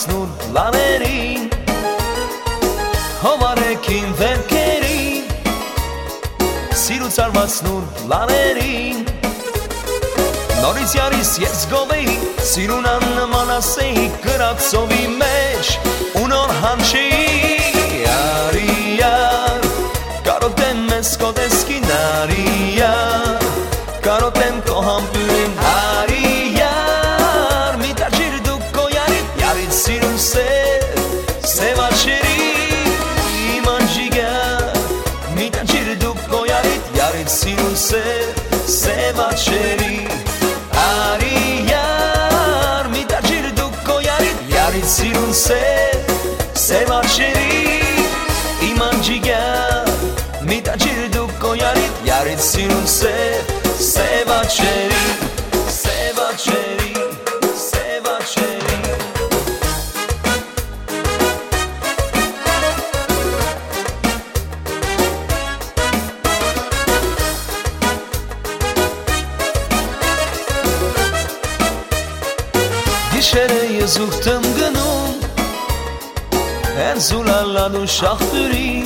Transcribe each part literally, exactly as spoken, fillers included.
զարմացնուն լաներին Հովարեքին վերքերին Սիրուց արմացնուն լաներին Նորից յարիս ես գովեի Սիրուն աննման ասեի կրացովի մեջ ու նոր հանչեի Յարի յար Կարոտեմ մեզ քո տեսքին արի յար Կարոտեմ քո համբույրին արի յար Մի տաճիր դու քո յարիդ յարիդ սիրուն սև Սև աչերի իմ անջիգար Մի տաճիր դու քո յարիդ յարիդ սիրուն սև Սև աչերի Արի յար մի տաճիր դու քո յարիդ յարիդ սիրուն սև Սև աչերի իմ անջիգար Մի տաճիր դու քո յարիդ յարիդ սիրուն սև Սև աչերի Սև աչերի Սև աչերի Գիշերը ես ուխտեմ գնում Հեն զուլալանու շախտուրին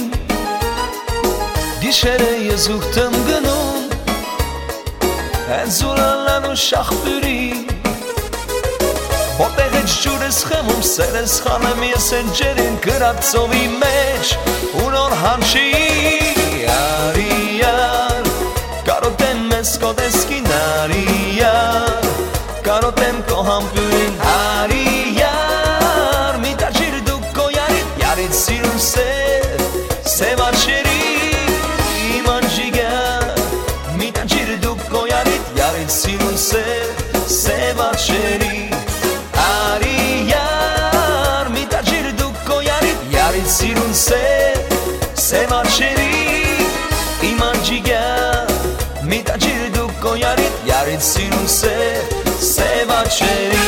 Գիշերը ես ուխտեմ գնում Հեն զուլալանու շախտուրին Որտեղ էջ ջուր ես խմում Սեր ես խանեմ ես են ջերին Գրացովի մեջ ու նոր հանչի Արի յար Կարոտեմ մեզ քո տեսքին արի յար Կարոտեմ քո համբույրին արի յար Մի տաճիր դու քո յարիդ յարիդ սիրուն սև Սև աչերի իմ անջիգար Մի տաճիր դու քո յարիդ յարիդ սիրուն սև Սև աչերի Արի յար Մի տաճիր դու քո յարիդ յարիդ սիրուն սև Սև աչերի իմ անջիգար Մի տաճիր դու քո յարիդ յարիդ սիրուն սև Սև աչերի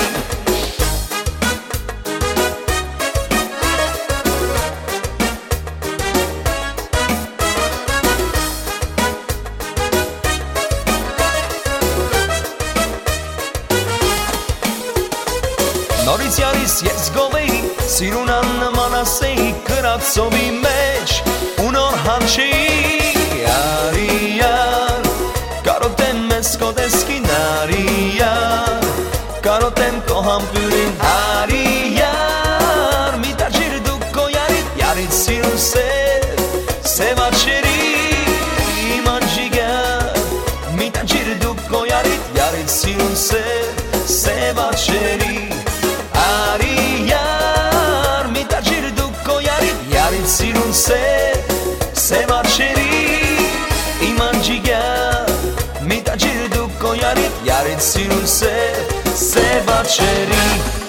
Նորից յարիս ես գովեի Սիրուն աննման ասեի կրացովի մեջ ու նոր հանչեի Արի յար Կարոտեմ մեզ քո տեսքին արի յար Կարոտեմ քո համբույրին արի յար Մի տաճիր դու քո յարիդ յարիդ սիրուն սև Սև աչերի իմ անջիգար Մի տաճիր դու քո յարիդ յարիդ սիրուն սև Սև աչերի Արի յար Մի տաճիր դու քո յարիդ յարիդ սիրուն սև Սև աչերի իմ անջիգար Մի տաճիր դու քո յարիդ յարիդ սիրուն սև Սև աչերի